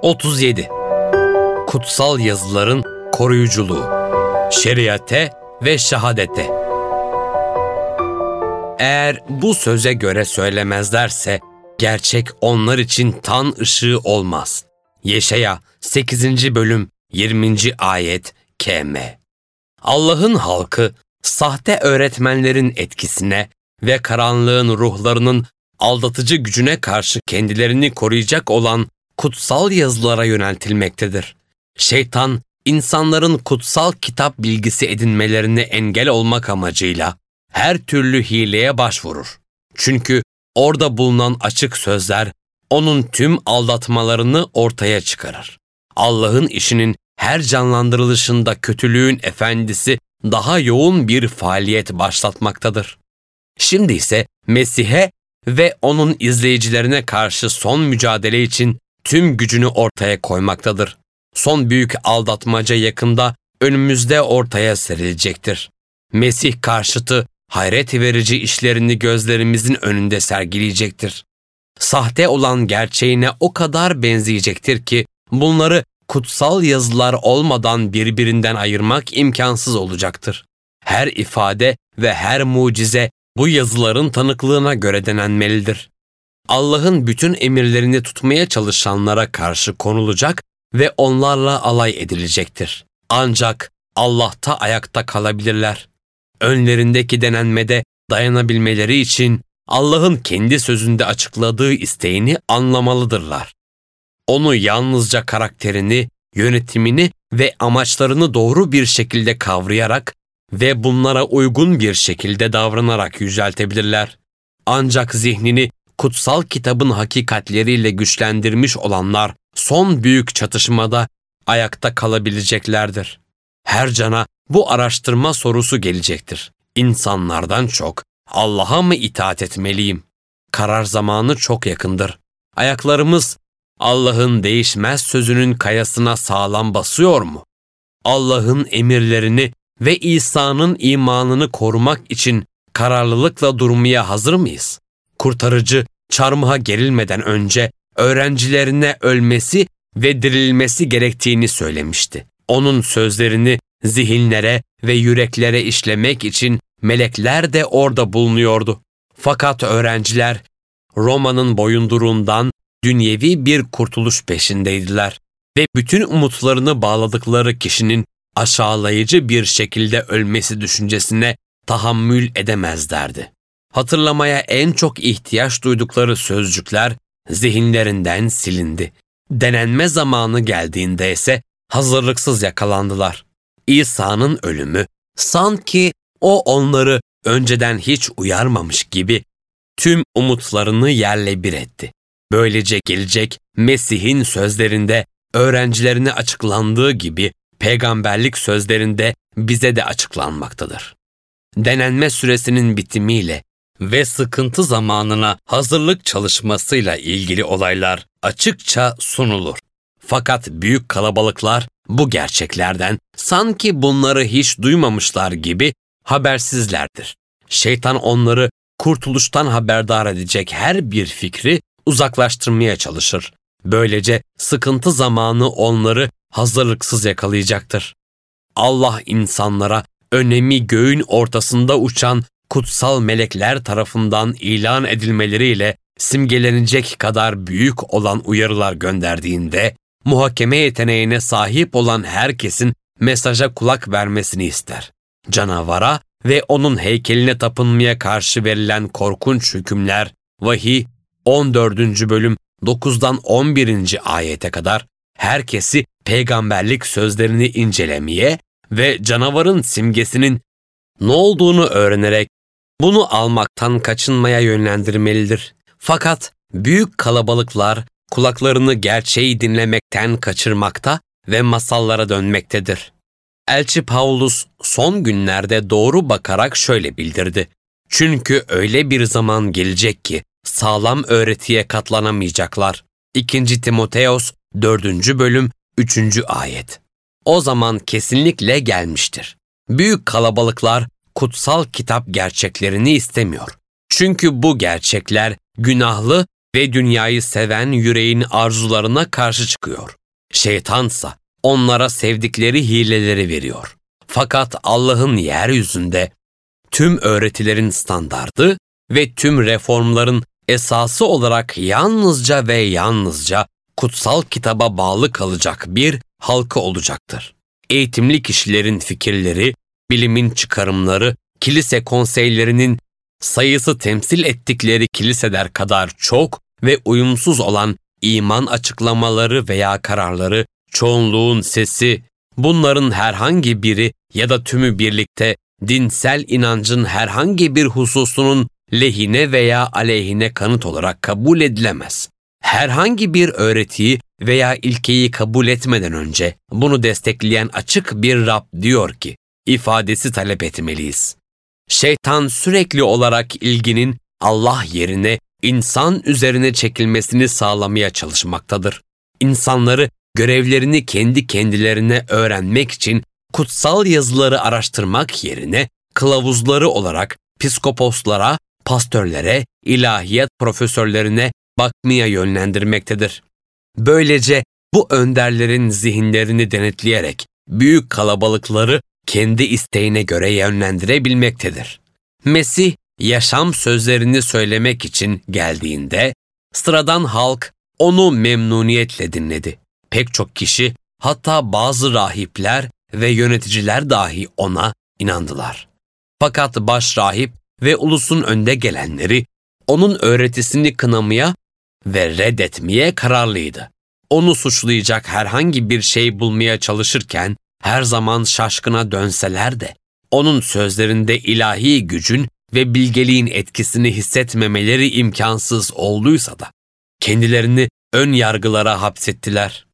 37. Kutsal yazıların koruyuculuğu, şeriate ve şehadete. Eğer bu söze göre söylemezlerse, gerçek onlar için tan ışığı olmaz. Yeşaya 8. bölüm 20. ayet K.M. Allah'ın halkı, sahte öğretmenlerin etkisine ve karanlığın ruhlarının aldatıcı gücüne karşı kendilerini koruyacak olan kutsal yazılara yöneltilmektedir. Şeytan, insanların kutsal kitap bilgisi edinmelerine engel olmak amacıyla her türlü hileye başvurur. Çünkü orada bulunan açık sözler, onun tüm aldatmalarını ortaya çıkarır. Allah'ın işinin her canlandırılışında kötülüğün efendisi daha yoğun bir faaliyet başlatmaktadır. Şimdi ise Mesih'e ve onun izleyicilerine karşı son mücadele için tüm gücünü ortaya koymaktadır. Son büyük aldatmaca yakında önümüzde ortaya serilecektir. Mesih karşıtı hayret verici işlerini gözlerimizin önünde sergileyecektir. Sahte olan gerçeğine o kadar benzeyecektir ki bunları kutsal yazılar olmadan birbirinden ayırmak imkansız olacaktır. Her ifade ve her mucize bu yazıların tanıklığına göre denenmelidir. Allah'ın bütün emirlerini tutmaya çalışanlara karşı konulacak ve onlarla alay edilecektir. Ancak Allah'ta ayakta kalabilirler. Önlerindeki denenmede dayanabilmeleri için Allah'ın kendi sözünde açıkladığı isteğini anlamalıdırlar. Onu yalnızca karakterini, yönetimini ve amaçlarını doğru bir şekilde kavrayarak ve bunlara uygun bir şekilde davranarak yüceltebilirler. Ancak zihnini kutsal kitabın hakikatleriyle güçlendirmiş olanlar son büyük çatışmada ayakta kalabileceklerdir. Her cana bu araştırma sorusu gelecektir. İnsanlardan çok Allah'a mı itaat etmeliyim? Karar zamanı çok yakındır. Ayaklarımız Allah'ın değişmez sözünün kayasına sağlam basıyor mu? Allah'ın emirlerini ve İsa'nın imanını korumak için kararlılıkla durmaya hazır mıyız? Kurtarıcı, çarmıha gerilmeden önce öğrencilerine ölmesi ve dirilmesi gerektiğini söylemişti. Onun sözlerini zihinlere ve yüreklere işlemek için melekler de orada bulunuyordu. Fakat öğrenciler Roma'nın boyunduruğundan dünyevi bir kurtuluş peşindeydiler ve bütün umutlarını bağladıkları kişinin aşağılayıcı bir şekilde ölmesi düşüncesine tahammül edemezlerdi. Hatırlamaya en çok ihtiyaç duydukları sözcükler zihinlerinden silindi. Denenme zamanı geldiğinde ise hazırlıksız yakalandılar. İsa'nın ölümü sanki o onları önceden hiç uyarmamış gibi tüm umutlarını yerle bir etti. Böylece gelecek Mesih'in sözlerinde öğrencilerine açıklandığı gibi peygamberlik sözlerinde bize de açıklanmaktadır. Denenme süresinin bitimiyle ve sıkıntı zamanına hazırlık çalışmasıyla ilgili olaylar açıkça sunulur. Fakat büyük kalabalıklar bu gerçeklerden sanki bunları hiç duymamışlar gibi habersizlerdir. Şeytan onları kurtuluştan haberdar edecek her bir fikri uzaklaştırmaya çalışır. Böylece sıkıntı zamanı onları hazırlıksız yakalayacaktır. Allah insanlara önemi göğün ortasında uçan kutsal melekler tarafından ilan edilmeleriyle simgelenecek kadar büyük olan uyarılar gönderdiğinde, muhakeme yeteneğine sahip olan herkesin mesaja kulak vermesini ister. Canavara ve onun heykeline tapınmaya karşı verilen korkunç hükümler, Vahiy 14. bölüm 9'dan 11. ayete kadar herkesi peygamberlik sözlerini incelemeye ve canavarın simgesinin ne olduğunu öğrenerek bunu almaktan kaçınmaya yönlendirmelidir. Fakat büyük kalabalıklar kulaklarını gerçeği dinlemekten kaçırmakta ve masallara dönmektedir. Elçi Pavlus son günlerde doğru bakarak şöyle bildirdi. Çünkü öyle bir zaman gelecek ki sağlam öğretiye katlanamayacaklar. 2. Timoteos 4. bölüm 3. ayet. O zaman kesinlikle gelmiştir. Büyük kalabalıklar kutsal kitap gerçeklerini istemiyor. Çünkü bu gerçekler günahlı ve dünyayı seven yüreğin arzularına karşı çıkıyor. Şeytansa onlara sevdikleri hileleri veriyor. Fakat Allah'ın yeryüzünde tüm öğretilerin standardı ve tüm reformların esası olarak yalnızca ve yalnızca kutsal kitaba bağlı kalacak bir halkı olacaktır. Eğitimli kişilerin fikirleri, bilimin çıkarımları, kilise konseylerinin sayısı temsil ettikleri kiliseler kadar çok ve uyumsuz olan iman açıklamaları veya kararları, çoğunluğun sesi, bunların herhangi biri ya da tümü birlikte dinsel inancın herhangi bir hususunun lehine veya aleyhine kanıt olarak kabul edilemez. Herhangi bir öğretiyi veya ilkeyi kabul etmeden önce bunu destekleyen açık bir Rab diyor ki, ifadesi talep etmeliyiz. Şeytan sürekli olarak ilginin Allah yerine insan üzerine çekilmesini sağlamaya çalışmaktadır. İnsanları görevlerini kendi kendilerine öğrenmek için kutsal yazıları araştırmak yerine kılavuzları olarak psikoposlara, pastörlere, ilahiyat profesörlerine bakmaya yönlendirmektedir. Böylece bu önderlerin zihinlerini denetleyerek büyük kalabalıkları kendi isteğine göre yönlendirebilmektedir. Mesih, yaşam sözlerini söylemek için geldiğinde sıradan halk onu memnuniyetle dinledi. Pek çok kişi, hatta bazı rahipler ve yöneticiler dahi ona inandılar. Fakat başrahip ve ulusun önde gelenleri onun öğretisini kınamaya ve reddetmeye kararlıydı. Onu suçlayacak herhangi bir şey bulmaya çalışırken her zaman şaşkına dönseler de onun sözlerinde ilahi gücün ve bilgeliğin etkisini hissetmemeleri imkansız olduysa da kendilerini ön yargılara hapsettiler.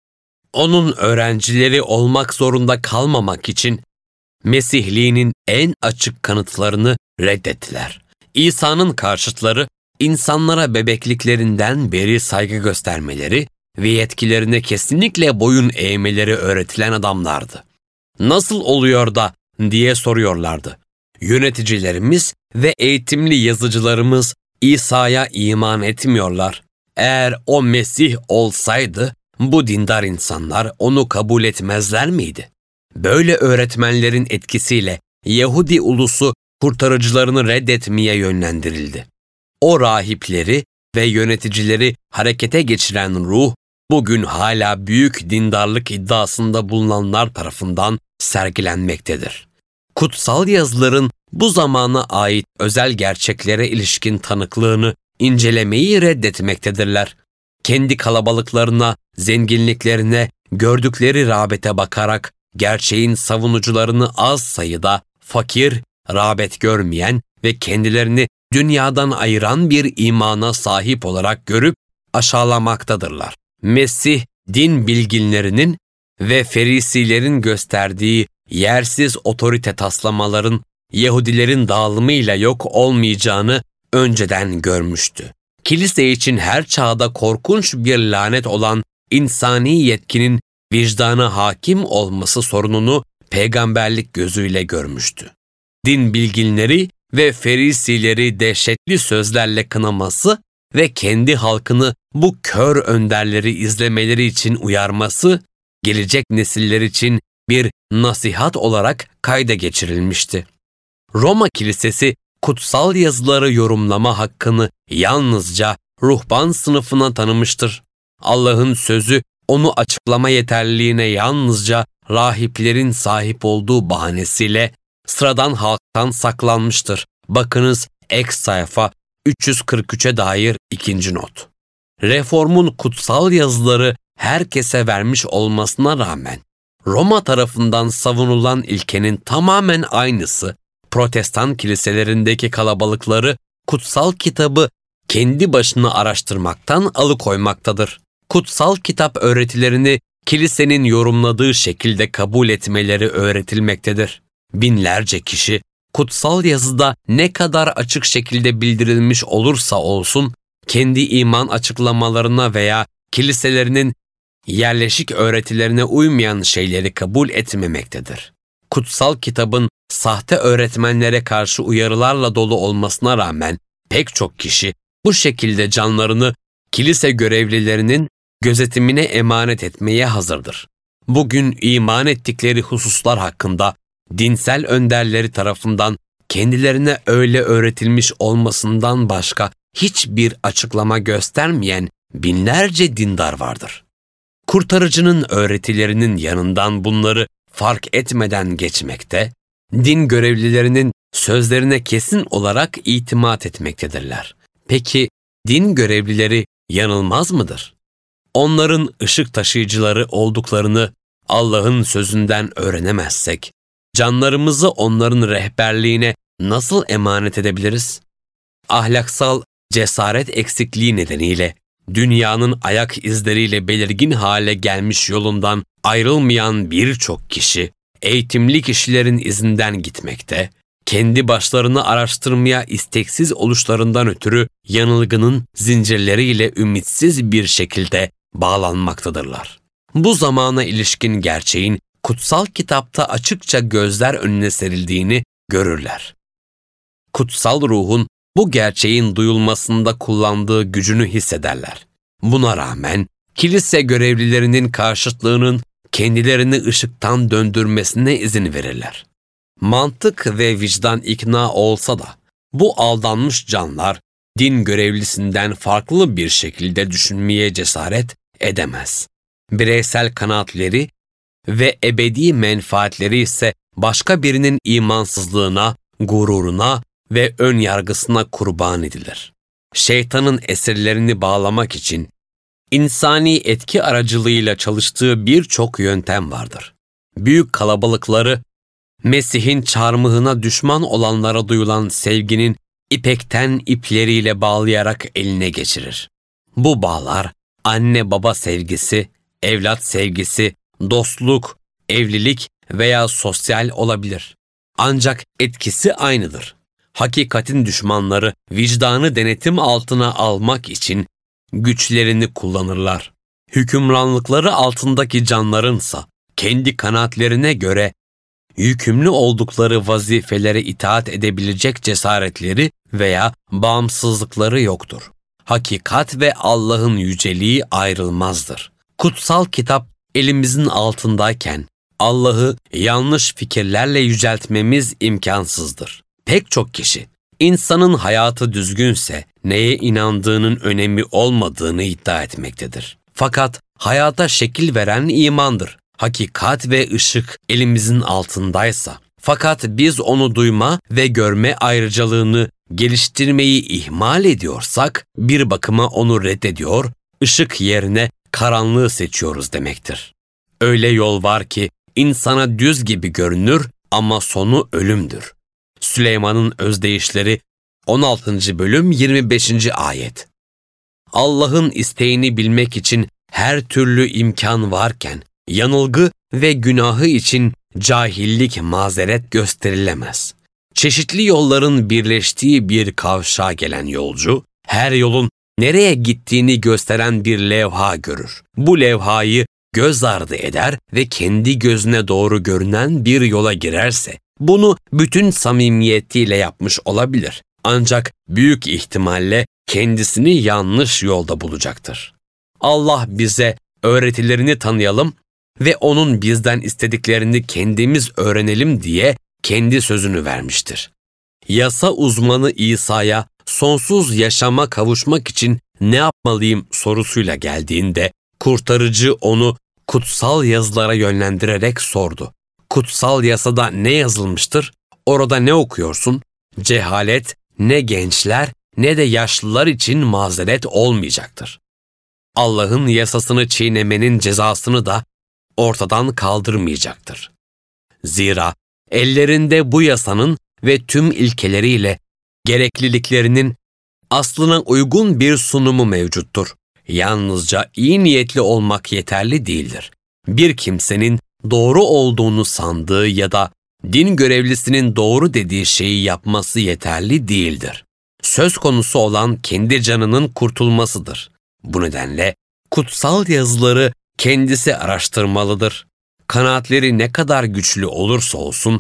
Onun öğrencileri olmak zorunda kalmamak için Mesihliğinin en açık kanıtlarını reddettiler. İsa'nın karşıtları, insanlara bebekliklerinden beri saygı göstermeleri ve yetkilerine kesinlikle boyun eğmeleri öğretilen adamlardı. Nasıl oluyor da diye soruyorlardı. Yöneticilerimiz ve eğitimli yazıcılarımız İsa'ya iman etmiyorlar. Eğer o Mesih olsaydı bu dindar insanlar onu kabul etmezler miydi? Böyle öğretmenlerin etkisiyle Yahudi ulusu kurtarıcılarını reddetmeye yönlendirildi. O rahipleri ve yöneticileri harekete geçiren ruh, bugün hala büyük dindarlık iddiasında bulunanlar tarafından sergilenmektedir. Kutsal yazıların bu zamana ait özel gerçeklere ilişkin tanıklığını incelemeyi reddetmektedirler. Kendi kalabalıklarına, zenginliklerine, gördükleri rağbete bakarak gerçeğin savunucularını az sayıda fakir, rağbet görmeyen ve kendilerini dünyadan ayıran bir imana sahip olarak görüp aşağılamaktadırlar. Mesih, din bilginlerinin ve ferisilerin gösterdiği yersiz otorite taslamaların Yahudilerin dağılımıyla yok olmayacağını önceden görmüştü. Kilise için her çağda korkunç bir lanet olan insani yetkinin vicdana hakim olması sorununu peygamberlik gözüyle görmüştü. Din bilginleri ve ferisileri dehşetli sözlerle kınaması ve kendi halkını bu kör önderleri izlemeleri için uyarması, gelecek nesiller için bir nasihat olarak kayda geçirilmişti. Roma Kilisesi, kutsal yazıları yorumlama hakkını yalnızca ruhban sınıfına tanımıştır. Allah'ın sözü onu açıklama yeterliliğine yalnızca rahiplerin sahip olduğu bahanesiyle sıradan halktan saklanmıştır. Bakınız ek sayfa 343'e dair 2. not. Reformun kutsal yazıları herkese vermiş olmasına rağmen Roma tarafından savunulan ilkenin tamamen aynısı, Protestan kiliselerindeki kalabalıkları kutsal kitabı kendi başına araştırmaktan alıkoymaktadır. Kutsal kitap öğretilerini kilisenin yorumladığı şekilde kabul etmeleri öğretilmektedir. Binlerce kişi kutsal yazıda ne kadar açık şekilde bildirilmiş olursa olsun kendi iman açıklamalarına veya kiliselerinin yerleşik öğretilerine uymayan şeyleri kabul etmemektedir. Kutsal kitabın sahte öğretmenlere karşı uyarılarla dolu olmasına rağmen pek çok kişi bu şekilde canlarını kilise görevlilerinin gözetimine emanet etmeye hazırdır. Bugün iman ettikleri hususlar hakkında dinsel önderleri tarafından kendilerine öyle öğretilmiş olmasından başka hiçbir açıklama göstermeyen binlerce dindar vardır. Kurtarıcının öğretilerinin yanından bunları fark etmeden geçmekte, din görevlilerinin sözlerine kesin olarak itimat etmektedirler. Peki din görevlileri yanılmaz mıdır? Onların ışık taşıyıcıları olduklarını Allah'ın sözünden öğrenemezsek, canlarımızı onların rehberliğine nasıl emanet edebiliriz? Ahlaksal cesaret eksikliği nedeniyle dünyanın ayak izleriyle belirgin hale gelmiş yolundan ayrılmayan birçok kişi, eğitimli kişilerin izinden gitmekte, kendi başlarını araştırmaya isteksiz oluşlarından ötürü yanılgının zincirleriyle ümitsiz bir şekilde bağlanmaktadırlar. Bu zamana ilişkin gerçeğin kutsal kitapta açıkça gözler önüne serildiğini görürler. Kutsal ruhun bu gerçeğin duyulmasında kullandığı gücünü hissederler. Buna rağmen kilise görevlilerinin karşıtlığının kendilerini ışıktan döndürmesine izin verirler. Mantık ve vicdan ikna olsa da bu aldanmış canlar din görevlisinden farklı bir şekilde düşünmeye cesaret edemez. Bireysel kanaatleri ve ebedi menfaatleri ise başka birinin imansızlığına, gururuna ve ön yargısına kurban edilir. Şeytanın esirlerini bağlamak için insani etki aracılığıyla çalıştığı birçok yöntem vardır. Büyük kalabalıkları Mesih'in çarmıhına düşman olanlara duyulan sevginin ipekten ipleriyle bağlayarak eline geçirir. Bu bağlar anne baba sevgisi, evlat sevgisi, dostluk, evlilik veya sosyal olabilir. Ancak etkisi aynıdır. Hakikatin düşmanları vicdanı denetim altına almak için güçlerini kullanırlar. Hükümranlıkları altındaki canlarınsa kendi kanaatlerine göre yükümlü oldukları vazifelere itaat edebilecek cesaretleri veya bağımsızlıkları yoktur. Hakikat ve Allah'ın yüceliği ayrılmazdır. Kutsal kitap elimizin altındayken Allah'ı yanlış fikirlerle yüceltmemiz imkansızdır. Pek çok kişi, insanın hayatı düzgünse neye inandığının önemi olmadığını iddia etmektedir. Fakat hayata şekil veren imandır. Hakikat ve ışık elimizin altındaysa, fakat biz onu duyma ve görme ayrıcalığını geliştirmeyi ihmal ediyorsak, bir bakıma onu reddediyor, ışık yerine karanlığı seçiyoruz demektir. Öyle yol var ki insana düz gibi görünür ama sonu ölümdür. Süleyman'ın özdeyişleri 16. bölüm 25. ayet. Allah'ın isteğini bilmek için her türlü imkan varken, yanılgı ve günahı için cahillik mazeret gösterilemez. Çeşitli yolların birleştiği bir kavşağa gelen yolcu, her yolun nereye gittiğini gösteren bir levha görür. Bu levhayı göz ardı eder ve kendi gözüne doğru görünen bir yola girerse, bunu bütün samimiyetiyle yapmış olabilir. Ancak büyük ihtimalle kendisini yanlış yolda bulacaktır. Allah bize öğretilerini tanıyalım ve onun bizden istediklerini kendimiz öğrenelim diye kendi sözünü vermiştir. Yasa uzmanı İsa'ya sonsuz yaşama kavuşmak için ne yapmalıyım sorusuyla geldiğinde, kurtarıcı onu kutsal yazılara yönlendirerek sordu. Kutsal yasada ne yazılmıştır? Orada ne okuyorsun? Cehalet ne gençler ne de yaşlılar için mazeret olmayacaktır. Allah'ın yasasını çiğnemenin cezasını da ortadan kaldırmayacaktır. Zira ellerinde bu yasanın ve tüm ilkeleriyle gerekliliklerinin aslına uygun bir sunumu mevcuttur. Yalnızca iyi niyetli olmak yeterli değildir. Bir kimsenin doğru olduğunu sandığı ya da din görevlisinin doğru dediği şeyi yapması yeterli değildir. Söz konusu olan kendi canının kurtulmasıdır. Bu nedenle kutsal yazıları kendisi araştırmalıdır. Kanaatleri ne kadar güçlü olursa olsun,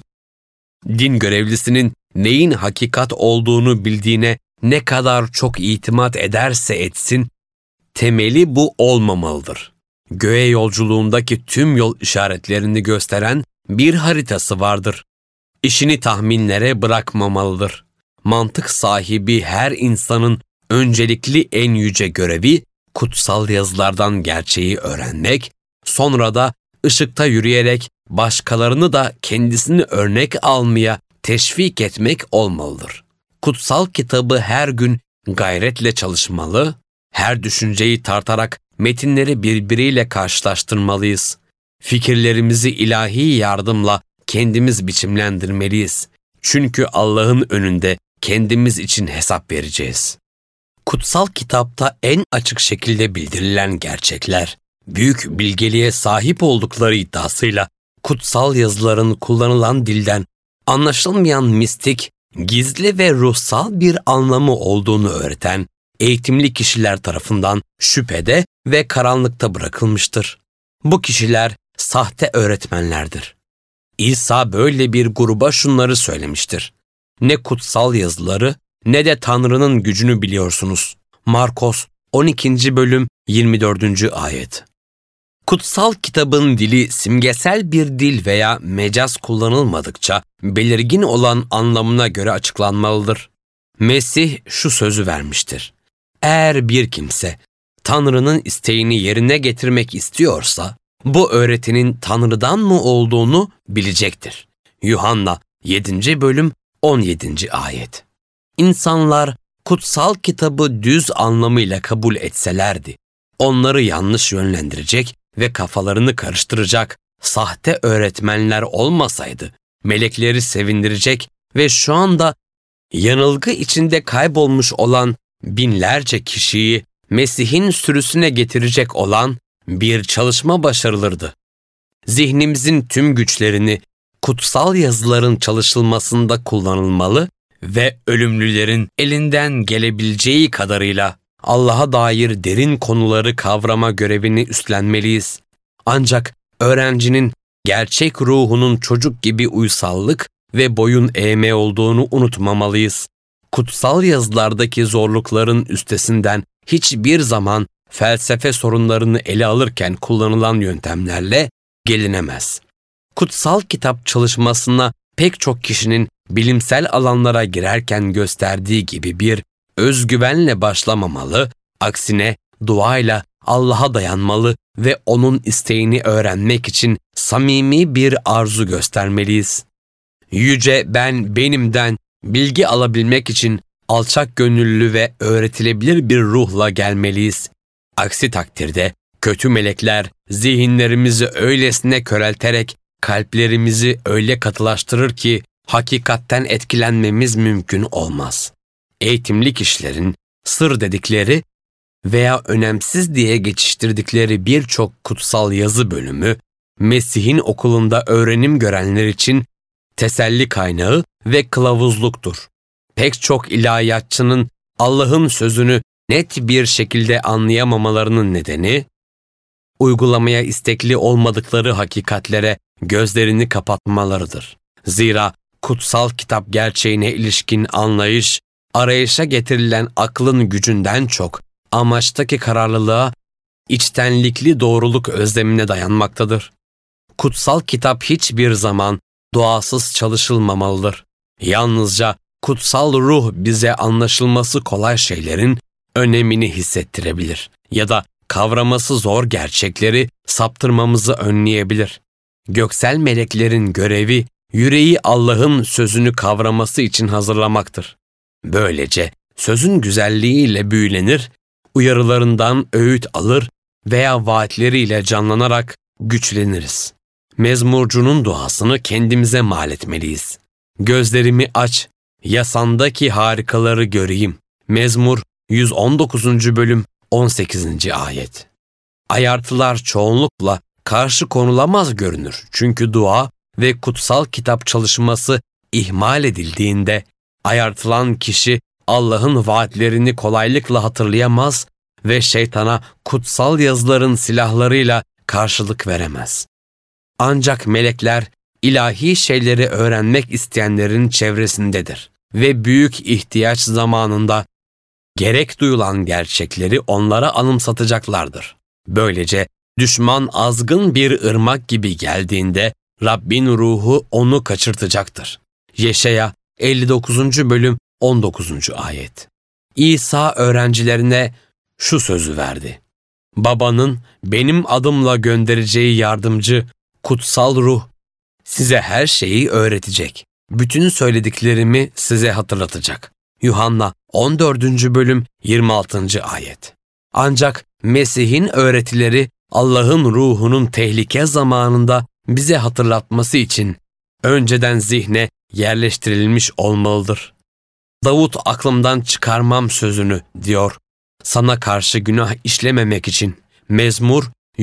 din görevlisinin neyin hakikat olduğunu bildiğine ne kadar çok itimat ederse etsin, temeli bu olmamalıdır. Göğe yolculuğundaki tüm yol işaretlerini gösteren bir haritası vardır. İşini tahminlere bırakmamalıdır. Mantık sahibi her insanın öncelikli en yüce görevi, kutsal yazılardan gerçeği öğrenmek, sonra da ışıkta yürüyerek başkalarını da kendisini örnek almaya teşvik etmek olmalıdır. Kutsal kitabı her gün gayretle çalışmalı, her düşünceyi tartarak metinleri birbiriyle karşılaştırmalıyız. Fikirlerimizi ilahi yardımla kendimiz biçimlendirmeliyiz. Çünkü Allah'ın önünde kendimiz için hesap vereceğiz. Kutsal kitapta en açık şekilde bildirilen gerçekler, büyük bilgeliğe sahip oldukları iddiasıyla kutsal yazıların kullanılan dilden anlaşılmayan mistik, gizli ve ruhsal bir anlamı olduğunu öğreten eğitimli kişiler tarafından şüphede ve karanlıkta bırakılmıştır. Bu kişiler sahte öğretmenlerdir. İsa böyle bir gruba şunları söylemiştir: ne kutsal yazıları ne de Tanrı'nın gücünü biliyorsunuz. Markos 12. bölüm 24. ayet. Kutsal kitabın dili simgesel bir dil veya mecaz kullanılmadıkça belirgin olan anlamına göre açıklanmalıdır. Mesih şu sözü vermiştir: eğer bir kimse Tanrı'nın isteğini yerine getirmek istiyorsa, bu öğretinin Tanrı'dan mı olduğunu bilecektir. Yuhanna 7. bölüm 17. ayet. İnsanlar kutsal kitabı düz anlamıyla kabul etselerdi, onları yanlış yönlendirecek ve kafalarını karıştıracak sahte öğretmenler olmasaydı, melekleri sevindirecek ve şu anda yanılgı içinde kaybolmuş olan binlerce kişiyi Mesih'in sürüsüne getirecek olan bir çalışma başarılırdı. Zihnimizin tüm güçlerini kutsal yazıların çalışılmasında kullanılmalı ve ölümlülerin elinden gelebileceği kadarıyla Allah'a dair derin konuları kavrama görevini üstlenmeliyiz. Ancak öğrencinin gerçek ruhunun çocuk gibi uysallık ve boyun eğme olduğunu unutmamalıyız. Kutsal yazılardaki zorlukların üstesinden hiçbir zaman felsefe sorunlarını ele alırken kullanılan yöntemlerle gelinemez. Kutsal kitap çalışmasına pek çok kişinin bilimsel alanlara girerken gösterdiği gibi bir özgüvenle başlamamalı, aksine duayla Allah'a dayanmalı ve O'nun isteğini öğrenmek için samimi bir arzu göstermeliyiz. Yüce ben benimden bilgi alabilmek için alçak gönüllü ve öğretilebilir bir ruhla gelmeliyiz. Aksi takdirde kötü melekler zihinlerimizi öylesine körelterek kalplerimizi öyle katılaştırır ki hakikatten etkilenmemiz mümkün olmaz. Eğitimli kişilerin sır dedikleri veya önemsiz diye geçiştirdikleri birçok kutsal yazı bölümü, Mesih'in okulunda öğrenim görenler için teselli kaynağı ve kılavuzluktur. Pek çok ilahiyatçının Allah'ın sözünü net bir şekilde anlayamamalarının nedeni, uygulamaya istekli olmadıkları hakikatlere gözlerini kapatmalarıdır. Zira kutsal kitap gerçeğine ilişkin anlayış, arayışa getirilen aklın gücünden çok amaçtaki kararlılığa, içtenlikli doğruluk özlemine dayanmaktadır. Kutsal kitap hiçbir zaman doğasız çalışılmamalıdır. Yalnızca kutsal ruh bize anlaşılması kolay şeylerin önemini hissettirebilir ya da kavraması zor gerçekleri saptırmamızı önleyebilir. Göksel meleklerin görevi, yüreği Allah'ın sözünü kavraması için hazırlamaktır. Böylece sözün güzelliğiyle büyülenir, uyarılarından öğüt alır veya vaatleriyle canlanarak güçleniriz. Mezmurcunun duasını kendimize mal etmeliyiz. Gözlerimi aç, yasandaki harikaları göreyim. Mezmur 119. bölüm 18. ayet. Ayartılar çoğunlukla karşı konulamaz görünür. Çünkü dua ve kutsal kitap çalışması ihmal edildiğinde ayartılan kişi Allah'ın vaatlerini kolaylıkla hatırlayamaz ve şeytana kutsal yazıların silahlarıyla karşılık veremez. Ancak melekler ilahi şeyleri öğrenmek isteyenlerin çevresindedir ve büyük ihtiyaç zamanında gerek duyulan gerçekleri onlara anımsatacaklardır. Böylece düşman azgın bir ırmak gibi geldiğinde Rabbin ruhu onu kaçırtacaktır. Yeşaya 59. bölüm 19. ayet. İsa öğrencilerine şu sözü verdi: Babanın benim adımla göndereceği yardımcı, kutsal ruh, size her şeyi öğretecek. Bütün söylediklerimi size hatırlatacak. Yuhanna 14. bölüm 26. ayet. Ancak Mesih'in öğretileri Allah'ın ruhunun tehlike zamanında bize hatırlatması için önceden zihne yerleştirilmiş olmalıdır. Davut aklımdan çıkarmam sözünü diyor. Sana karşı günah işlememek için. Mezmur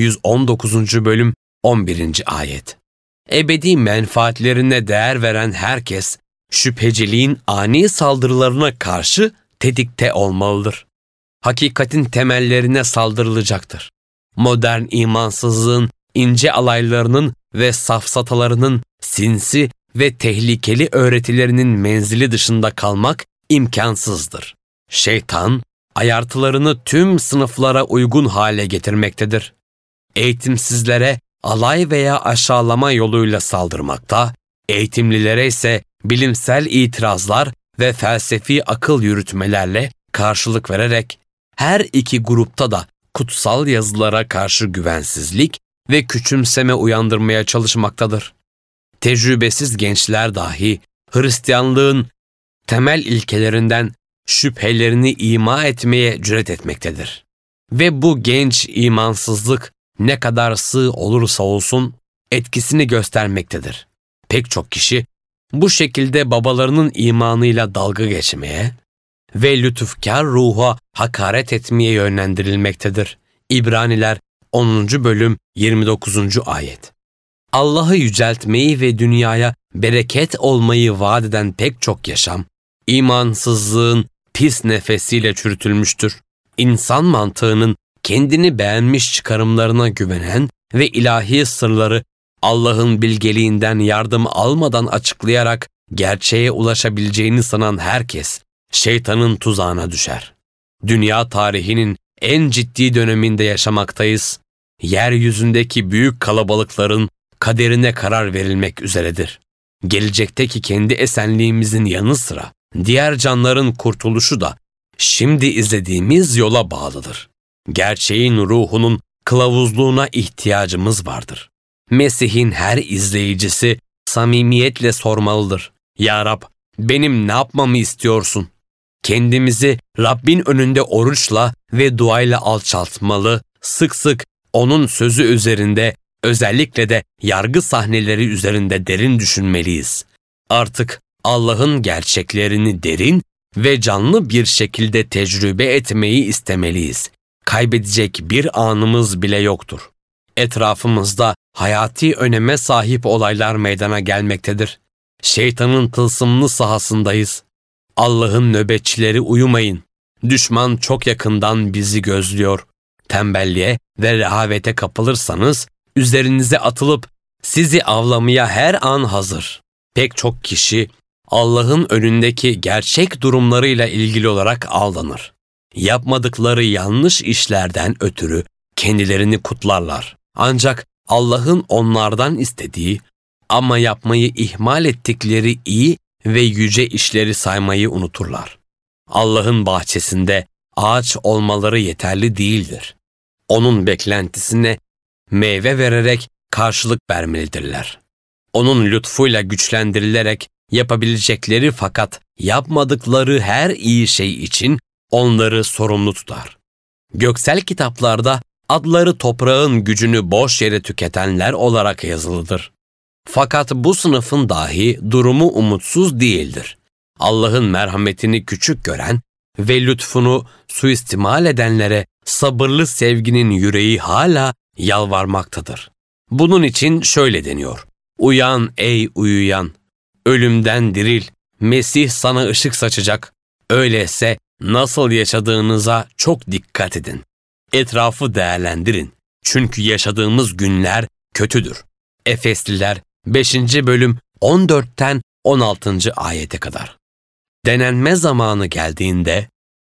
119. bölüm 11. ayet. Ebedi menfaatlerine değer veren herkes, şüpheciliğin ani saldırılarına karşı tetikte olmalıdır. Hakikatin temellerine saldırılacaktır. Modern imansızlığın ince alaylarının ve safsatalarının sinsi ve tehlikeli öğretilerinin menzili dışında kalmak imkansızdır. Şeytan, ayartılarını tüm sınıflara uygun hale getirmektedir. Eğitimsizlere alay veya aşağılama yoluyla saldırmakta, eğitimlilere ise bilimsel itirazlar ve felsefi akıl yürütmelerle karşılık vererek her iki grupta da kutsal yazılara karşı güvensizlik ve küçümseme uyandırmaya çalışmaktadır. Tecrübesiz gençler dahi Hristiyanlığın temel ilkelerinden şüphelerini ima etmeye cüret etmektedir. Ve bu genç imansızlık ne kadar sığ olursa olsun etkisini göstermektedir. Pek çok kişi bu şekilde babalarının imanıyla dalga geçmeye ve lütufkar ruha hakaret etmeye yönlendirilmektedir. İbraniler 10. bölüm 29. ayet. Allah'ı yüceltmeyi ve dünyaya bereket olmayı vaat eden pek çok yaşam, imansızlığın pis nefesiyle çürütülmüştür. İnsan mantığının kendini beğenmiş çıkarımlarına güvenen ve ilahi sırları Allah'ın bilgeliğinden yardım almadan açıklayarak gerçeğe ulaşabileceğini sanan herkes, şeytanın tuzağına düşer. Dünya tarihinin en ciddi döneminde yaşamaktayız. Yeryüzündeki büyük kalabalıkların kaderine karar verilmek üzeredir. Gelecekteki kendi esenliğimizin yanı sıra diğer canların kurtuluşu da şimdi izlediğimiz yola bağlıdır. Gerçeğin ruhunun kılavuzluğuna ihtiyacımız vardır. Mesih'in her izleyicisi samimiyetle sormalıdır. Ya Rab, benim ne yapmamı istiyorsun? Kendimizi Rabbin önünde oruçla ve duayla alçaltmalı, sık sık onun sözü üzerinde, özellikle de yargı sahneleri üzerinde derin düşünmeliyiz. Artık Allah'ın gerçeklerini derin ve canlı bir şekilde tecrübe etmeyi istemeliyiz. Kaybedecek bir anımız bile yoktur. Etrafımızda hayati öneme sahip olaylar meydana gelmektedir. Şeytanın tılsımlı sahasındayız. Allah'ın nöbetçileri uyumayın. Düşman çok yakından bizi gözlüyor. Tembelliğe ve rehavete kapılırsanız üzerinize atılıp sizi avlamaya her an hazır. Pek çok kişi Allah'ın önündeki gerçek durumlarıyla ilgili olarak aldanır. Yapmadıkları yanlış işlerden ötürü kendilerini kutlarlar. Ancak Allah'ın onlardan istediği ama yapmayı ihmal ettikleri iyi ve yüce işleri saymayı unuturlar. Allah'ın bahçesinde ağaç olmaları yeterli değildir. Onun beklentisine meyve vererek karşılık vermelidirler. Onun lütfuyla güçlendirilerek yapabilecekleri fakat yapmadıkları her iyi şey için onları sorumlu tutar. Göksel kitaplarda adları toprağın gücünü boş yere tüketenler olarak yazılıdır. Fakat bu sınıfın dahi durumu umutsuz değildir. Allah'ın merhametini küçük gören ve lütfunu suistimal edenlere sabırlı sevginin yüreği hala yalvarmaktadır. Bunun için şöyle deniyor: Uyan ey uyuyan, ölümden diril, Mesih sana ışık saçacak. Öyleyse nasıl yaşadığınıza çok dikkat edin. Etrafı değerlendirin. Çünkü yaşadığımız günler kötüdür. Efesliler 5. bölüm 14'ten 16. ayete kadar. Denenme zamanı geldiğinde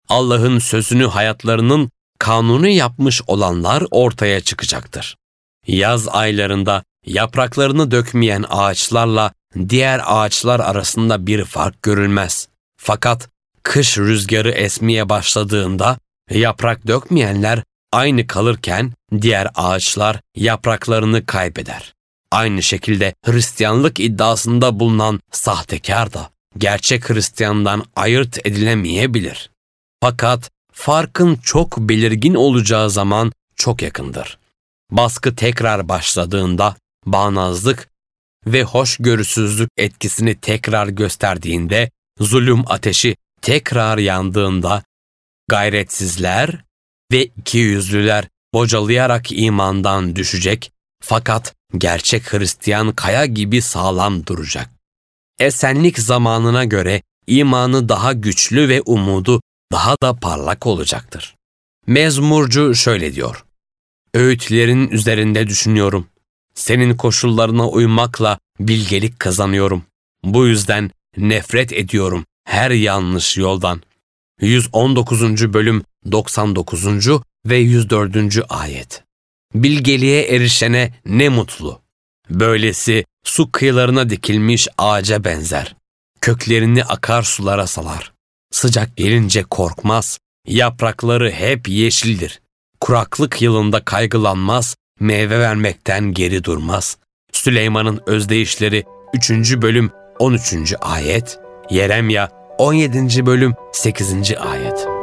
Allah'ın sözünü hayatlarının kanunu yapmış olanlar ortaya çıkacaktır. Yaz aylarında yapraklarını dökmeyen ağaçlarla diğer ağaçlar arasında bir fark görülmez. Fakat kış rüzgarı esmeye başladığında yaprak dökmeyenler aynı kalırken diğer ağaçlar yapraklarını kaybeder. Aynı şekilde Hristiyanlık iddiasında bulunan sahtekar da gerçek Hristiyandan ayırt edilemeyebilir. Fakat farkın çok belirgin olacağı zaman çok yakındır. Baskı tekrar başladığında, bağnazlık ve hoşgörüsüzlük etkisini tekrar gösterdiğinde, zulüm ateşi tekrar yandığında, gayretsizler ve ikiyüzlüler bocalayarak imandan düşecek, fakat gerçek Hristiyan kaya gibi sağlam duracak. Esenlik zamanına göre imanı daha güçlü ve umudu daha da parlak olacaktır. Mezmurcu şöyle diyor: "Öğütlerin üzerinde düşünüyorum. Senin koşullarına uymakla bilgelik kazanıyorum. Bu yüzden nefret ediyorum her yanlış yoldan." 119. bölüm 99. ve 104. ayet. Bilgeliğe erişene ne mutlu. Böylesi su kıyılarına dikilmiş ağaca benzer. Köklerini akarsulara salar. Sıcak gelince korkmaz. Yaprakları hep yeşildir. Kuraklık yılında kaygılanmaz, meyve vermekten geri durmaz. Süleyman'ın özdeyişleri 3. bölüm 13. ayet. Yeremya 17. bölüm 8. ayet.